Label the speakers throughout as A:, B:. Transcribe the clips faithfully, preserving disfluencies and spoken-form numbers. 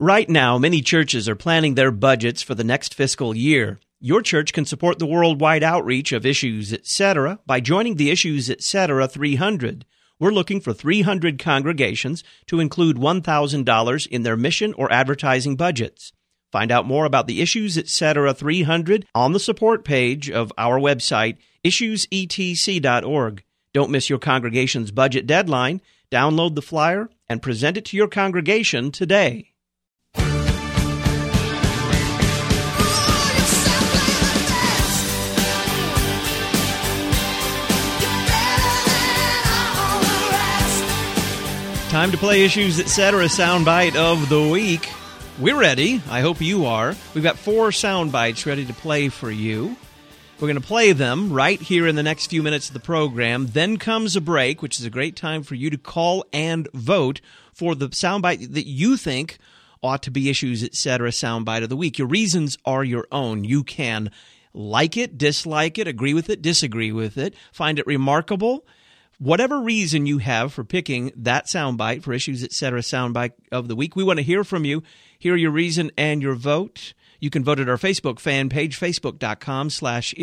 A: Right now, many churches are planning their budgets for the next fiscal year. Your church can support the worldwide outreach of Issues, et cetera by joining the Issues, et cetera three hundred. We're looking for three hundred congregations to include one thousand dollars in their mission or advertising budgets. Find out more about the Issues, et cetera three hundred on the support page of our website, issues e t c dot org. Don't miss your congregation's budget deadline. Download the flyer and present it to your congregation today. Time to play Issues, et cetera soundbite of the week. We're ready. I hope you are. We've got four sound bites ready to play for you. We're going to play them right here in the next few minutes of the program. Then comes a break, which is a great time for you to call and vote for the soundbite that you think ought to be Issues, et cetera soundbite of the week. Your reasons are your own. You can like it, dislike it, agree with it, disagree with it, find it remarkable. Whatever reason you have for picking that soundbite for Issues, et cetera soundbite of the week, we want to hear from you. Hear your reason and your vote. You can vote at our Facebook fan page, facebook.com slash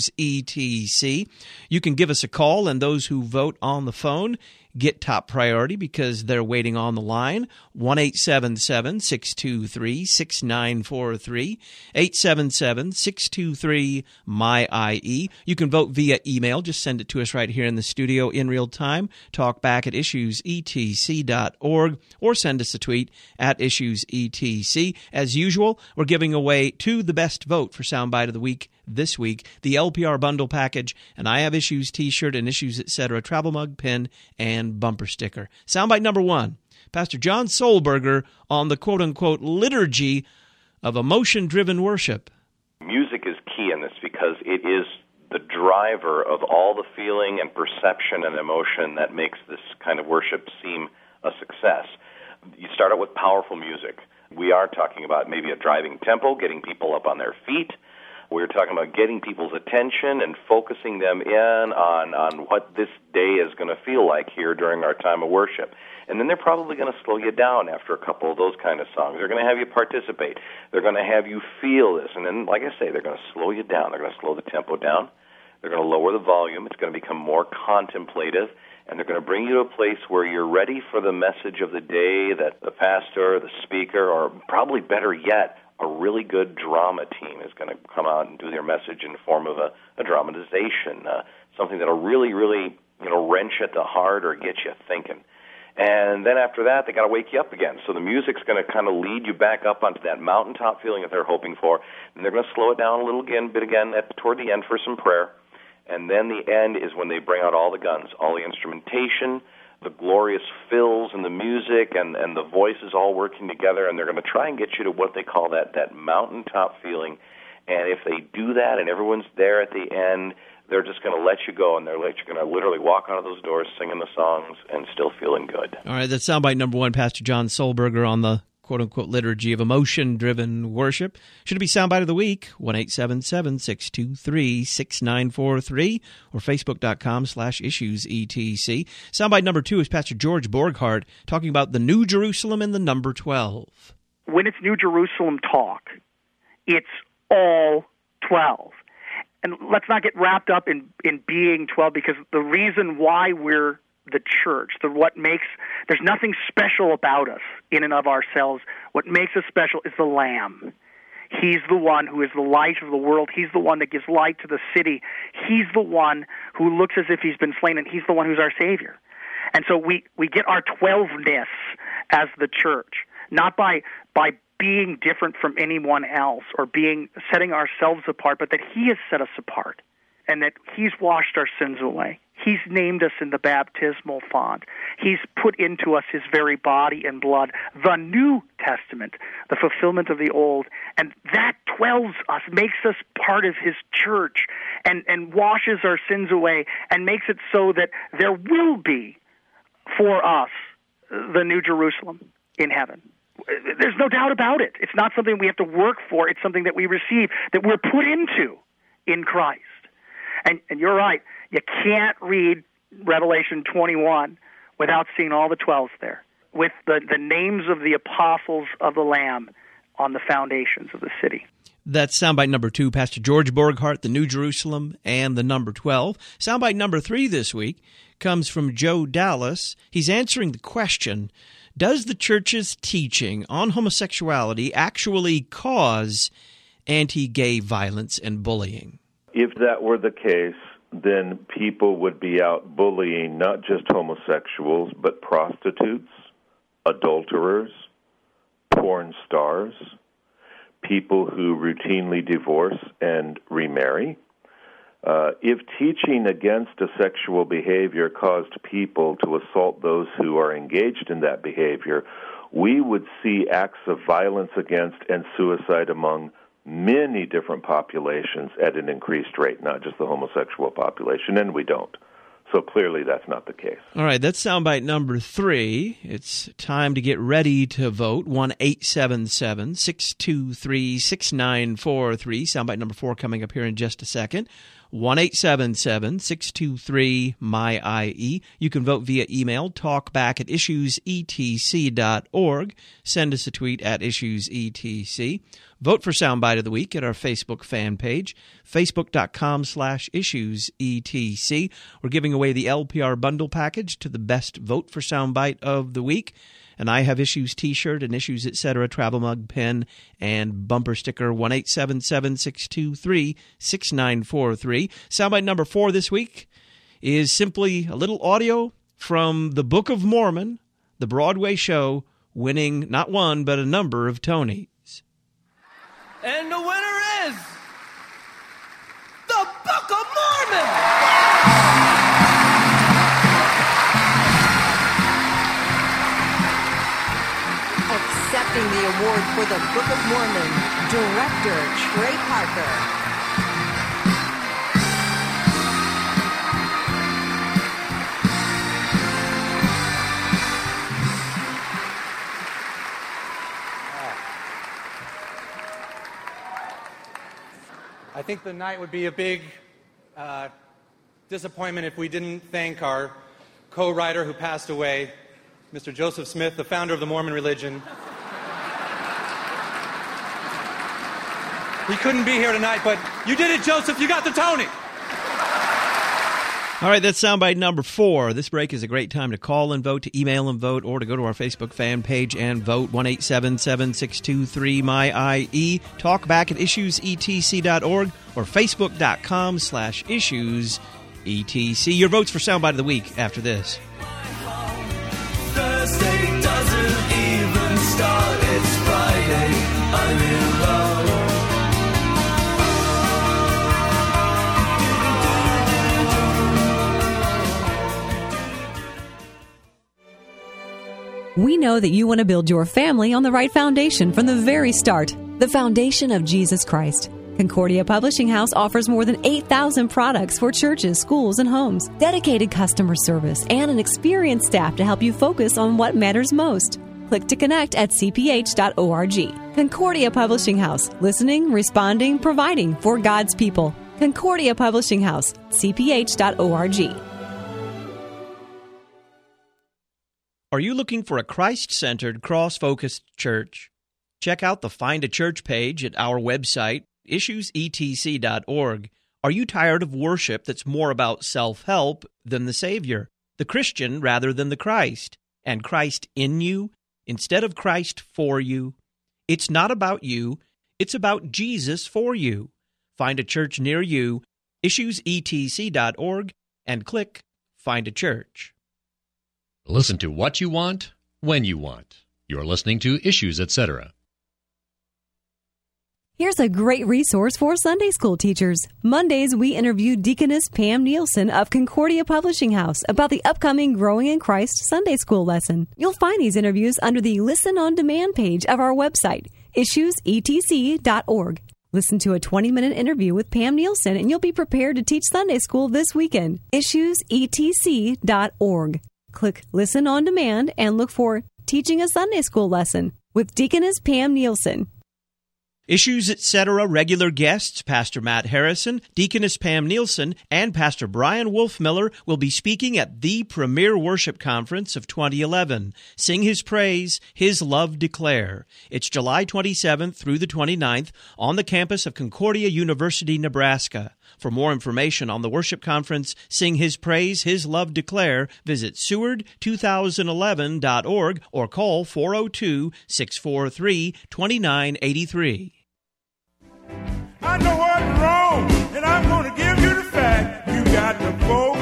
A: issuesetc. You can give us a call, and those who vote on the phone get top priority because they're waiting on the line. one eight seven seven, six two three, six nine four three, eight seven seven, six two three, M Y I E. You can vote via email. Just send it to us right here in the studio in real time. Talk back at issues e t c dot org or send us a tweet at issuesetc. As usual, we're giving away to the best vote for Soundbite of the Week this week, the L P R Bundle Package, and I Have Issues t-shirt and Issues, et cetera travel mug, pin, and bumper sticker. Soundbite number one, Pastor John Solberger on the quote-unquote liturgy of emotion-driven worship.
B: Music is key in this because it is the driver of all the feeling and perception and emotion that makes this kind of worship seem a success. You start out with powerful music. We are talking about maybe a driving tempo, getting people up on their feet. We're talking about getting people's attention and focusing them in on, on what this day is going to feel like here during our time of worship. And then they're probably going to slow you down after a couple of those kind of songs. They're going to have you participate. They're going to have you feel this. And then, like I say, they're going to slow you down. They're going to slow the tempo down. They're going to lower the volume. It's going to become more contemplative. And they're going to bring you to a place where you're ready for the message of the day that the pastor, the speaker, or probably better yet, a really good drama team is going to come out and do their message in the form of a, a dramatization, uh, something that'll really, really, you know, wrench at the heart or get you thinking. And then after that, they got to wake you up again. So the music's going to kind of lead you back up onto that mountaintop feeling that they're hoping for, and they're going to slow it down a little again, bit again at, toward the end for some prayer. And then the end is when they bring out all the guns, all the instrumentation, the glorious fills and the music and, and the voices all working together, and they're going to try and get you to what they call that, that mountaintop feeling. And if they do that and everyone's there at the end, they're just going to let you go, and they're let you going to literally walk out of those doors singing the songs and still feeling good.
A: All right, that's soundbite number one, Pastor John Solberger on the quote-unquote liturgy of emotion-driven worship. Should it be Soundbite of the Week? one eight seven seven, six two three, six nine four three or facebook.com slash issuesetc. Soundbite number two is Pastor George Borghardt talking about the New Jerusalem and the number twelve.
C: When it's New Jerusalem talk, it's all twelve. And let's not get wrapped up in, in being twelve, because the reason why we're the church, the what makes, there's nothing special about us in and of ourselves. What makes us special is the Lamb. He's the one who is the light of the world. He's the one that gives light to the city. He's the one who looks as if he's been slain, and he's the one who's our Savior. And so we, we get our twelveness as the church, not by by being different from anyone else or being setting ourselves apart, but that he has set us apart and that he's washed our sins away. He's named us in the baptismal font. He's put into us his very body and blood, the New Testament, the fulfillment of the Old. And that twelves us, makes us part of his church, and, and washes our sins away and makes it so that there will be for us the New Jerusalem in heaven. There's no doubt about it. It's not something we have to work for. It's something that we receive, that we're put into in Christ. And, and you're right. You can't read Revelation twenty-one without seeing all the twelves there. with the, the names of the apostles of the Lamb on the foundations of the city.
A: That's soundbite number two, Pastor George Borghardt, the New Jerusalem, and the number twelve. Soundbite number three this week comes from Joe Dallas. He's answering the question, does the church's teaching on homosexuality actually cause anti-gay violence and bullying?
D: If that were the case, then people would be out bullying not just homosexuals, but prostitutes, adulterers, porn stars, people who routinely divorce and remarry. Uh, if teaching against a sexual behavior caused people to assault those who are engaged in that behavior, we would see acts of violence against and suicide among many different populations at an increased rate, not just the homosexual population, and we don't. So clearly that's not the case.
A: All right, that's soundbite number three. It's time to get ready to vote. one eight seven seven, six two three, six nine four three. Soundbite number four coming up here in just a second. one eight seven seven, six two three, M Y I E. You can vote via email, talkback at issues e t c dot org. Send us a tweet at issues e t c. Vote for Soundbite of the Week at our Facebook fan page, facebook.com slash issues etc. We're giving away the L P R bundle package to the best vote for Soundbite of the Week. And I have Issues t-shirt and Issues et cetera, travel mug, pen, and bumper sticker. one eight seven seven, six two three, six nine four three. Soundbite number four this week is simply a little audio from the Book of Mormon, the Broadway show, winning not one, but a number of Tonys.
E: And the winner is the Book of Mormon!
F: Accepting the award for the Book of Mormon, Director Trey Parker.
E: I think the night would be a big uh, disappointment if we didn't thank our co-writer who passed away, Mister Joseph Smith, the founder of the Mormon religion. He couldn't be here tonight, but you did it, Joseph. You got the Tony.
A: All right, that's soundbite number four. This break is a great time to call and vote, to email and vote, or to go to our Facebook fan page and vote. one eight seven seven, six two three, M Y I E. Talk back at issues e t c dot org or facebook.com slash issues etc. Your votes for Soundbite of the Week after this.
G: Thursday doesn't even start. It's Friday. I'm in love.
H: We know that you want to build your family on the right foundation from the very start, the foundation of Jesus Christ. Concordia Publishing House offers more than eight thousand products for churches, schools, and homes, dedicated customer service, and an experienced staff to help you focus on what matters most. Click to connect at c p h dot org. Concordia Publishing House, listening, responding, providing for God's people. Concordia Publishing House, c p h dot org.
A: Are you looking for a Christ-centered, cross-focused church? Check out the Find a Church page at our website, issues e t c dot org. Are you tired of worship that's more about self-help than the Savior, the Christian rather than the Christ, and Christ in you instead of Christ for you? It's not about you, it's about Jesus for you. Find a church near you, issues e t c dot org, and click Find a Church.
I: Listen to what you want, when you want. You're listening to Issues, et cetera.
H: Here's a great resource for Sunday school teachers. Mondays, we interview Deaconess Pam Nielsen of Concordia Publishing House about the upcoming Growing in Christ Sunday school lesson. You'll find these interviews under the Listen on Demand page of our website, issues e t c dot org. Listen to a twenty-minute interview with Pam Nielsen, and you'll be prepared to teach Sunday school this weekend. issues e t c dot org. Click Listen on Demand and look for Teaching a Sunday School Lesson with Deaconess Pam Nielsen.
A: Issues, et cetera. Regular guests, Pastor Matt Harrison, Deaconess Pam Nielsen, and Pastor Brian Wolfmiller will be speaking at the premier worship conference of twenty eleven. Sing His Praise, His Love Declare. It's July twenty-seventh through the twenty-ninth on the campus of Concordia University, Nebraska. For more information on the worship conference, Sing His Praise, His Love Declare, visit Seward two thousand eleven dot org or call four oh two, six four three, two nine eight three.
J: I know what's wrong, and I'm going to give you the fact. You got to vote.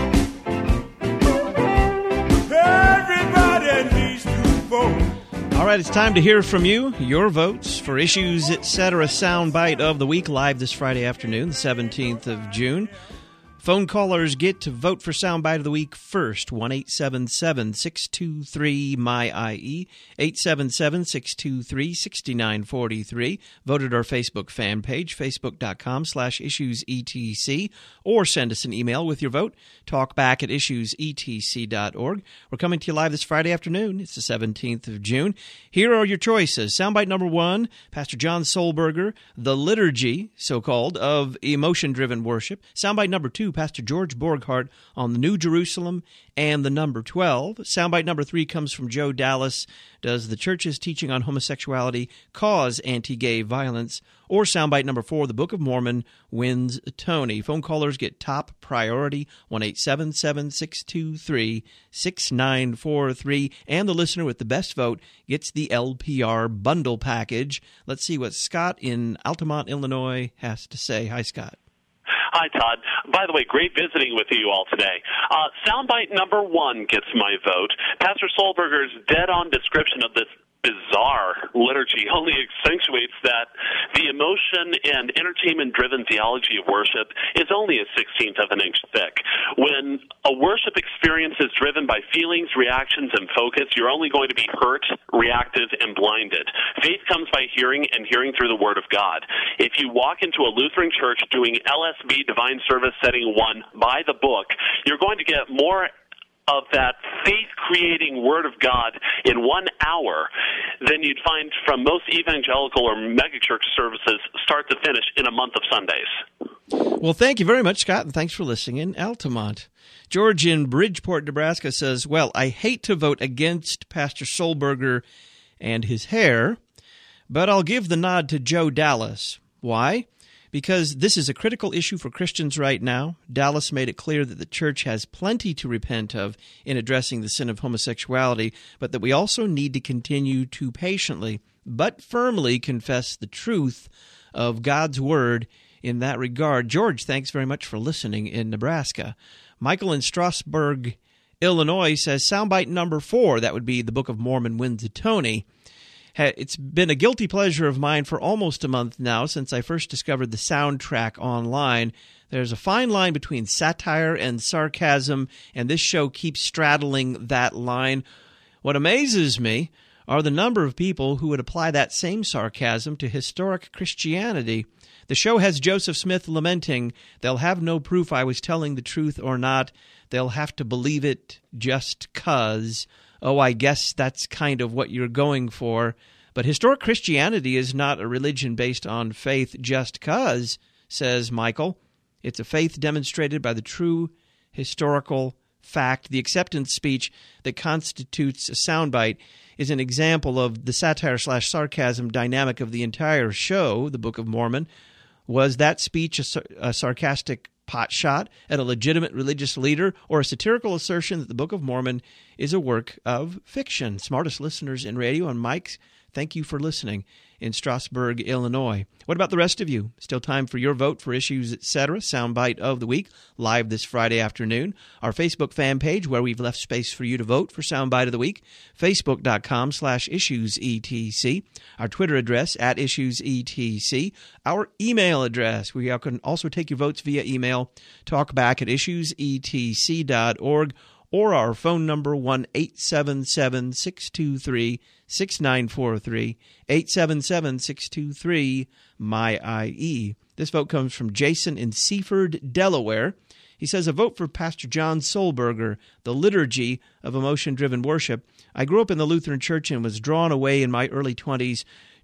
J: Everybody needs to vote.
A: All right, it's time to hear from you. Your votes for Issues, et cetera. Soundbite of the week, live this Friday afternoon, the seventeenth of June. Phone callers get to vote for Soundbite of the Week first. one eight seven seven, six two three, M Y I E, eight seven seven, six two three, six nine four three. Vote at our Facebook fan page, facebook.com slash issuesetc, or send us an email with your vote. Talk back at issues e t c dot org. We're coming to you live this Friday afternoon. It's the seventeenth of June. Here are your choices. Soundbite number one, Pastor John Solberger, The Liturgy, so-called, of Emotion-Driven Worship. Soundbite number two, Pastor George Borghardt on the New Jerusalem and the number twelve. Soundbite number three comes from Joe Dallas. Does the church's teaching on homosexuality cause anti-gay violence? Or soundbite number four, the Book of Mormon wins a Tony. Phone callers get top priority, one eight seven seven, six two three, six nine four three. And the listener with the best vote gets the L P R bundle package. Let's see what Scott in Altamont, Illinois has to say. Hi, Scott.
K: Hi, Todd. By the way, great visiting with you all today. Uh, soundbite number one gets my vote. Pastor Solberger's dead-on description of this bizarre liturgy only accentuates that the emotion and entertainment-driven theology of worship is only a sixteenth of an inch thick. When a worship experience is driven by feelings, reactions, and focus, you're only going to be hurt, reactive, and blinded. Faith comes by hearing, and hearing through the Word of God. If you walk into a Lutheran church doing L S B Divine Service Setting one by the book, you're going to get more of that faith-creating Word of God in one hour than you'd find from most evangelical or megachurch services start to finish in a month of Sundays.
A: Well, thank you very much, Scott, and thanks for listening in Altamont. George in Bridgeport, Nebraska says, well, I hate to vote against Pastor Solberger and his hair, but I'll give the nod to Joe Dallas. Why? Because this is a critical issue for Christians right now. Dallas made it clear that the church has plenty to repent of in addressing the sin of homosexuality, but that we also need to continue to patiently but firmly confess the truth of God's Word in that regard. George, thanks very much for listening in Nebraska. Michael in Strasburg, Illinois says, soundbite number four, that would be the Book of Mormon wins a Tony. It's been a guilty pleasure of mine for almost a month now since I first discovered the soundtrack online. There's a fine line between satire and sarcasm, and this show keeps straddling that line. What amazes me are the number of people who would apply that same sarcasm to historic Christianity. The show has Joseph Smith lamenting, "They'll have no proof I was telling the truth or not. They'll have to believe it just 'cause." Oh, I guess that's kind of what you're going for. But historic Christianity is not a religion based on faith just 'cause, says Michael. It's a faith demonstrated by the true historical fact. The acceptance speech that constitutes a soundbite is an example of the satire slash sarcasm dynamic of the entire show, the Book of Mormon. Was that speech a, a sarcastic pot shot at a legitimate religious leader, or a satirical assertion that the Book of Mormon is a work of fiction? Smartest listeners in radio, and Mike, thank you for listening in Strasburg, Illinois. What about the rest of you? Still time for your vote for Issues, et cetera. Soundbite of the Week, live this Friday afternoon. Our Facebook fan page, where we've left space for you to vote for Soundbite of the Week, facebook.com slash issuesetc. Our Twitter address, at issuesetc. Our email address, where you can also take your votes via email, talkback at issuesetc dot org, or our phone number, one eight seven seven, six two three, six nine four three, eight seven seven, six two three, M Y I E. This vote comes from Jason in Seaford, Delaware. He says, a vote for Pastor John Solberger, The Liturgy of Emotion-Driven Worship. I grew up in the Lutheran Church and was drawn away in my early twenties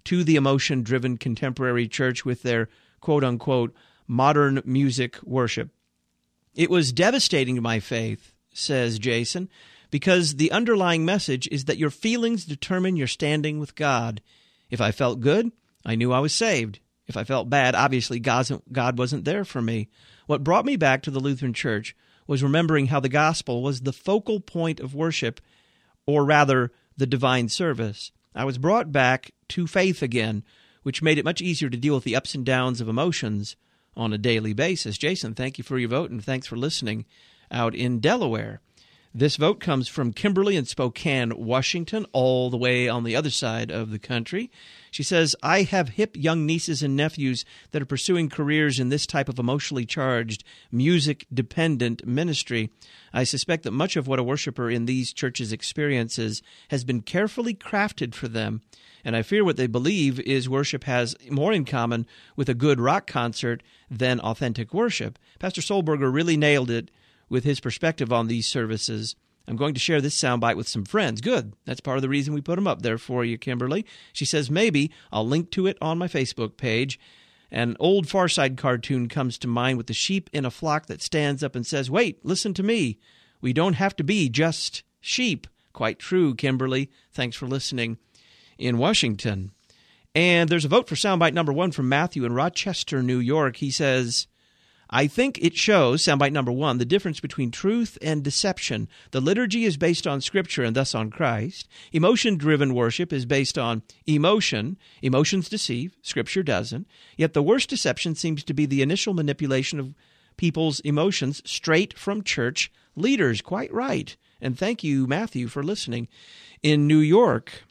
A: to the emotion-driven contemporary church with their quote-unquote modern music worship. It was devastating to my faith, says Jason, because the underlying message is that your feelings determine your standing with God. If I felt good, I knew I was saved. If I felt bad, obviously God wasn't there for me. What brought me back to the Lutheran Church was remembering how the gospel was the focal point of worship, or rather, the divine service. I was brought back to faith again, which made it much easier to deal with the ups and downs of emotions on a daily basis. Jason, thank you for your vote, and thanks for listening out in Delaware. This vote comes from Kimberly in Spokane, Washington, all the way on the other side of the country. She says, I have hip young nieces and nephews that are pursuing careers in this type of emotionally charged, music-dependent ministry. I suspect that much of what a worshiper in these churches experiences has been carefully crafted for them, and I fear what they believe is worship has more in common with a good rock concert than authentic worship. Pastor Solberger really nailed it with his perspective on these services. I'm going to share this soundbite with some friends. Good. That's part of the reason we put them up there for you, Kimberly. She says, maybe I'll link to it on my Facebook page. An old Far Side cartoon comes to mind with the sheep in a flock that stands up and says, wait, listen to me. We don't have to be just sheep. Quite true, Kimberly. Thanks for listening in Washington. And there's a vote for soundbite number one from Matthew in Rochester, New York. He says, I think it shows, soundbite number one, the difference between truth and deception. The liturgy is based on Scripture and thus on Christ. Emotion-driven worship is based on emotion. Emotions deceive, Scripture doesn't. Yet the worst deception seems to be the initial manipulation of people's emotions straight from church leaders. Quite right. And thank you, Matthew, for listening. In New York,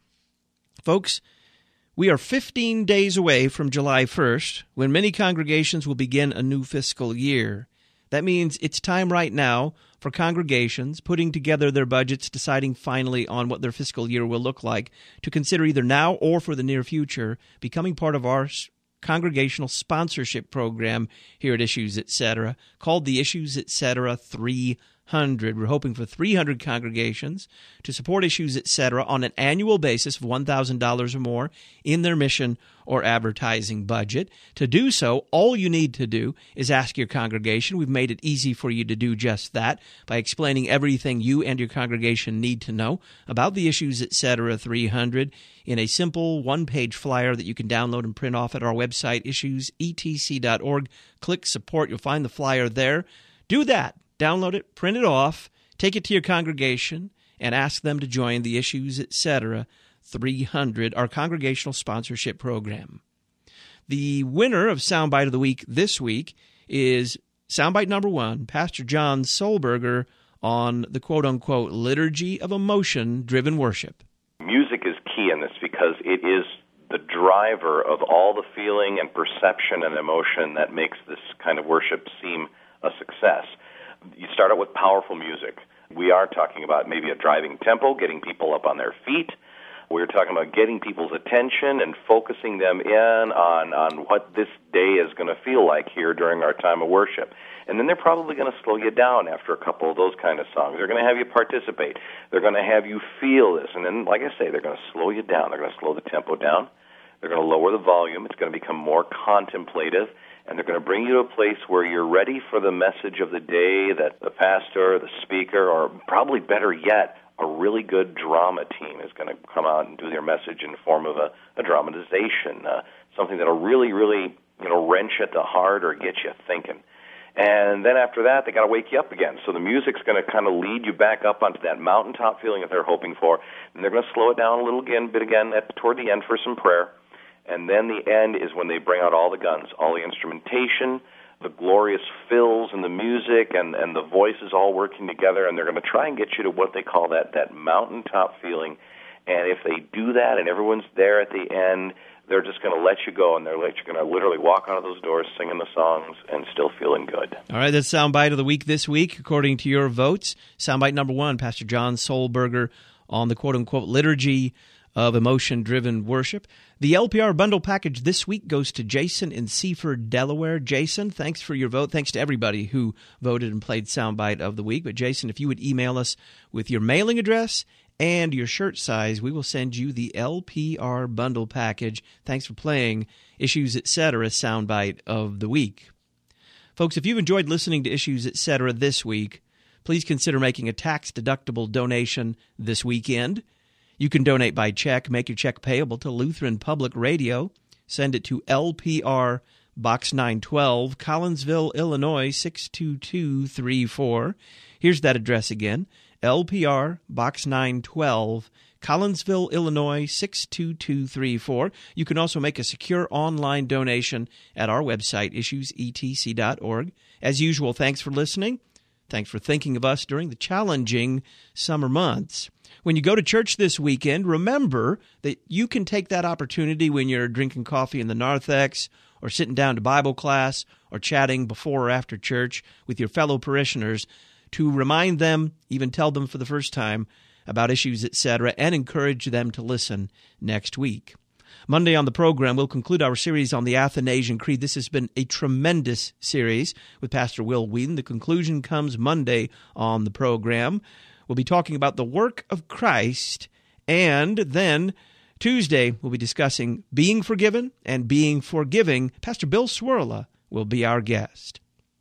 A: folks, we are fifteen days away from July first, when many congregations will begin a new fiscal year. That means it's time right now for congregations putting together their budgets, deciding finally on what their fiscal year will look like, to consider either now or for the near future becoming part of our congregational sponsorship program here at Issues Etc., called the Issues Etc. three hundred. We're hoping for three hundred congregations to support Issues Etc. on an annual basis of one thousand dollars or more in their mission or advertising budget. To do so, all you need to do is ask your congregation. We've made it easy for you to do just that by explaining everything you and your congregation need to know about the Issues Etc. three hundred in a simple one-page flyer that you can download and print off at our website, issues e t c dot org. Click Support. You'll find the flyer there. Do that. Download it, print it off, take it to your congregation, and ask them to join the Issues Etc. three hundred, our congregational sponsorship program. The winner of Soundbite of the Week this week is Soundbite number one, Pastor John Solberger, on the quote-unquote liturgy of emotion-driven worship.
B: Music is key in this because it is the driver of all the feeling and perception and emotion that makes this kind of worship seem a success. You start out with powerful music. We are talking about maybe a driving tempo, getting people up on their feet. We're talking about getting people's attention and focusing them in on, on what this day is going to feel like here during our time of worship. And then they're probably going to slow you down after a couple of those kind of songs. They're going to have you participate. They're going to have you feel this. And then, like I say, they're going to slow you down. They're going to slow the tempo down. They're going to lower the volume. It's going to become more contemplative. And they're going to bring you to a place where you're ready for the message of the day that the pastor, the speaker, or probably better yet, a really good drama team is going to come out and do their message in the form of a, a dramatization, uh, something that'll really, really, you know, wrench at the heart or get you thinking. And then after that, they got to wake you up again. So the music's going to kind of lead you back up onto that mountaintop feeling that they're hoping for. And they're going to slow it down a little again, bit again at toward the end for some prayer. And then the end is when they bring out all the guns, all the instrumentation, the glorious fills and the music and, and the voices all working together, and they're going to try and get you to what they call that, that mountaintop feeling. And if they do that and everyone's there at the end, they're just going to let you go, and they're let you going to literally walk out of those doors singing the songs and still feeling good.
A: All right, that's Soundbite of the Week this week, according to your votes. Soundbite number one, Pastor John Solberger on the quote-unquote liturgy of emotion-driven worship. The L P R bundle package this week goes to Jason in Seaford, Delaware. Jason, thanks for your vote. Thanks to everybody who voted and played Soundbite of the Week. But Jason, if you would email us with your mailing address and your shirt size, we will send you the L P R bundle package. Thanks for playing Issues Etc. Soundbite of the Week. Folks, if you've enjoyed listening to Issues Etc. this week, please consider making a tax-deductible donation this weekend. You can donate by check. Make your check payable to Lutheran Public Radio. Send it to L P R Box nine twelve, Collinsville, Illinois, six two two three four. Here's that address again, L P R Box nine twelve, Collinsville, Illinois, six two two three four. You can also make a secure online donation at our website, issues e t c dot org. As usual, thanks for listening. Thanks for thinking of us during the challenging summer months. When you go to church this weekend, remember that you can take that opportunity when you're drinking coffee in the narthex, or sitting down to Bible class, or chatting before or after church with your fellow parishioners to remind them, even tell them for the first time, about Issues Etc., and encourage them to listen next week. Monday on the program, we'll conclude our series on the Athanasian Creed. This has been a tremendous series with Pastor Will Wheaton. The conclusion comes Monday on the program. We'll be talking about the work of Christ, and then Tuesday, we'll be discussing being forgiven and being forgiving. Pastor Bill Swirla will be our guest.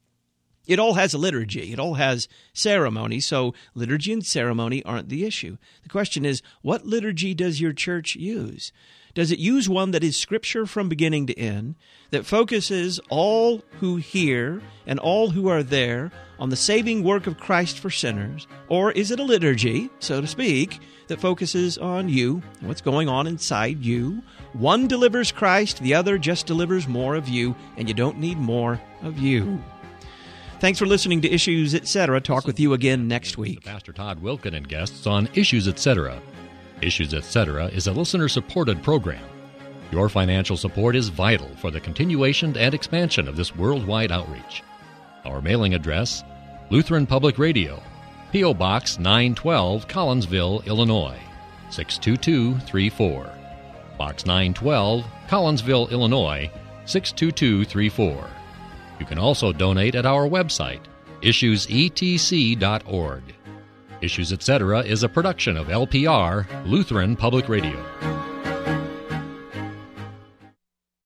A: It all has a liturgy. It all has ceremony, so liturgy and ceremony aren't the issue. The question is, what liturgy does your church use? Does it use one that is Scripture from beginning to end, that focuses all who hear and all who are there on the saving work of Christ for sinners? Or is it a liturgy, so to speak, that focuses on you and what's going on inside you? One delivers Christ, the other just delivers more of you, and you don't need more of you. Thanks for listening to Issues Etc. Talk with you again next week.
I: Pastor Todd Wilken and guests on Issues Etc. Issues Etc. is a listener-supported program. Your financial support is vital for the continuation and expansion of this worldwide outreach. Our mailing address, Lutheran Public Radio, P O. Box nine twelve, Collinsville, Illinois, six two two three four. Box nine twelve, Collinsville, Illinois, six two two three four. You can also donate at our website, issues e t c dot org. Issues Etc. is a production of L P R, Lutheran Public Radio.